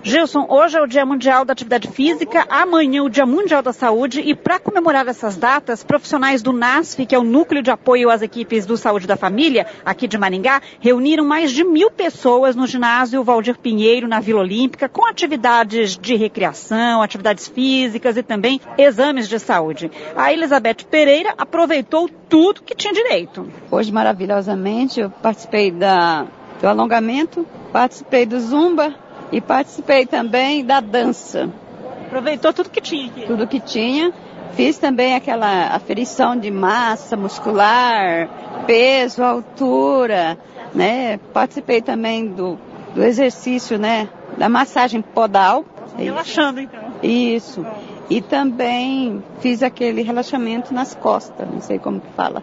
Gilson, hoje é o Dia Mundial da Atividade Física, amanhã o Dia Mundial da Saúde e para comemorar essas datas, profissionais do NASF, que é o Núcleo de Apoio às Equipes do Saúde da Família, aqui de Maringá, reuniram mais de 1.000 pessoas no ginásio Valdir Pinheiro, na Vila Olímpica, com atividades de recreação, atividades físicas e também exames de saúde. A Elizabeth Pereira aproveitou tudo que tinha direito. Hoje, maravilhosamente, eu participei do alongamento, participei do zumba, e participei também da dança. Aproveitou tudo que tinha aqui? Tudo que tinha. Fiz também aquela aferição de massa muscular, peso, altura, né? Participei também do exercício, né? Da massagem podal. Relaxando, então. Isso. E também fiz aquele relaxamento nas costas, não sei como que fala.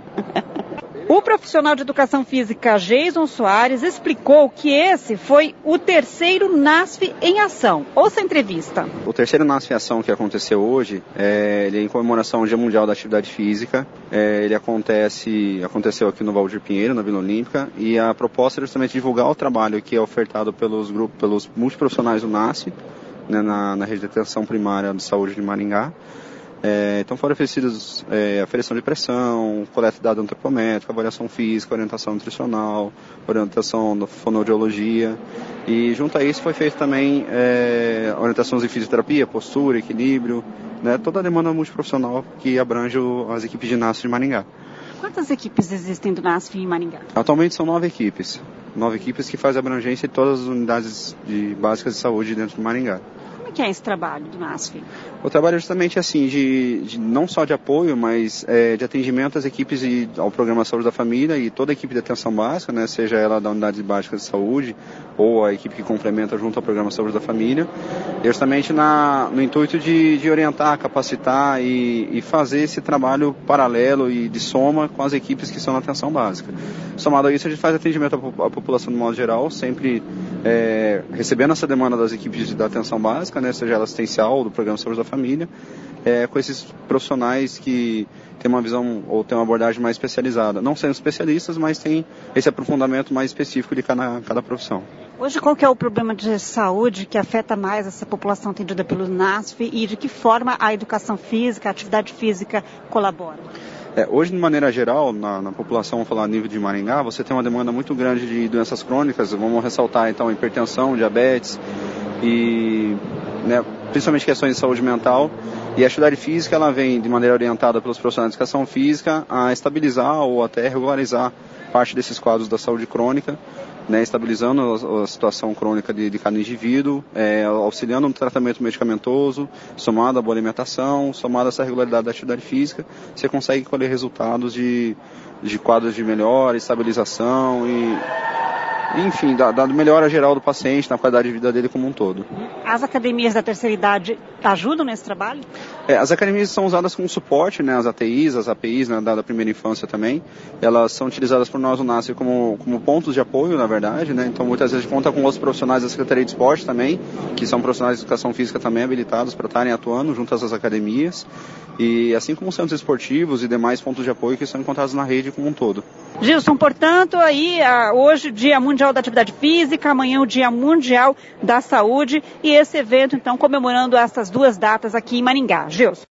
O profissional de educação física Jason Soares explicou que esse foi o terceiro NASF em ação. Ouça a entrevista. O terceiro NASF em ação que aconteceu hoje, ele é em comemoração ao Dia Mundial da Atividade Física. Ele aconteceu aqui no Valdir Pinheiro, na Vila Olímpica, e a proposta é justamente divulgar o trabalho que é ofertado pelos multiprofissionais do NASF, né, na rede de atenção primária de saúde de Maringá. Então foram oferecidos aferição de pressão, coleta de dado antropométrico, avaliação física, orientação nutricional, orientação da fonoaudiologia. E junto a isso foi feito também orientações em fisioterapia, postura, equilíbrio, né, toda a demanda multiprofissional que abrange as equipes de NASF de Maringá. Quantas equipes existem do NASF em Maringá? Atualmente são 9 equipes. 9 equipes que fazem abrangência de todas as unidades básicas de saúde dentro de Maringá. Como que é esse trabalho do NASF? O trabalho é justamente assim, não só de apoio, mas de atendimento às equipes ao Programa Saúde da Família e toda a equipe de atenção básica, né, seja ela da unidade básica de saúde ou a equipe que complementa junto ao Programa Saúde da Família, e justamente no intuito de orientar, capacitar e fazer esse trabalho paralelo e de soma com as equipes que são na atenção básica. Somado a isso, a gente faz atendimento à população de modo geral, sempre recebendo essa demanda das equipes da atenção básica, né, seja ela assistencial ou do Programa Saúde da Família, com esses profissionais que têm uma visão ou têm uma abordagem mais especializada. Não sendo especialistas, mas tem esse aprofundamento mais específico de cada profissão. Hoje, qual que é o problema de saúde que afeta mais essa população atendida pelo NASF e de que forma a educação física, a atividade física colabora? Hoje, de maneira geral, na população, vamos falar a nível de Maringá, você tem uma demanda muito grande de doenças crônicas, vamos ressaltar então hipertensão, diabetes e principalmente questões de saúde mental. E a atividade física ela vem de maneira orientada pelos profissionais de educação física a estabilizar ou até regularizar parte desses quadros da saúde crônica, né, estabilizando a situação crônica de cada indivíduo, auxiliando no tratamento medicamentoso, somado à boa alimentação, somado a essa regularidade da atividade física, você consegue colher resultados de quadros de melhora, estabilização enfim, da melhora geral do paciente, na qualidade de vida dele como um todo. As academias da terceira idade ajudam nesse trabalho? As academias são usadas como suporte, né, as ATIs, as APIs, né, da primeira infância também. Elas são utilizadas por nós no NASF como pontos de apoio, na verdade, né? Então muitas vezes a gente conta com outros profissionais da Secretaria de Esporte também, que são profissionais de educação física também habilitados para estarem atuando junto às academias. E assim como centros esportivos e demais pontos de apoio que são encontrados na rede como um todo. Gilson, portanto, hoje o Dia Mundial da Atividade Física, amanhã o Dia Mundial da Saúde e esse evento, então, comemorando essas duas datas aqui em Maringá. Gilson.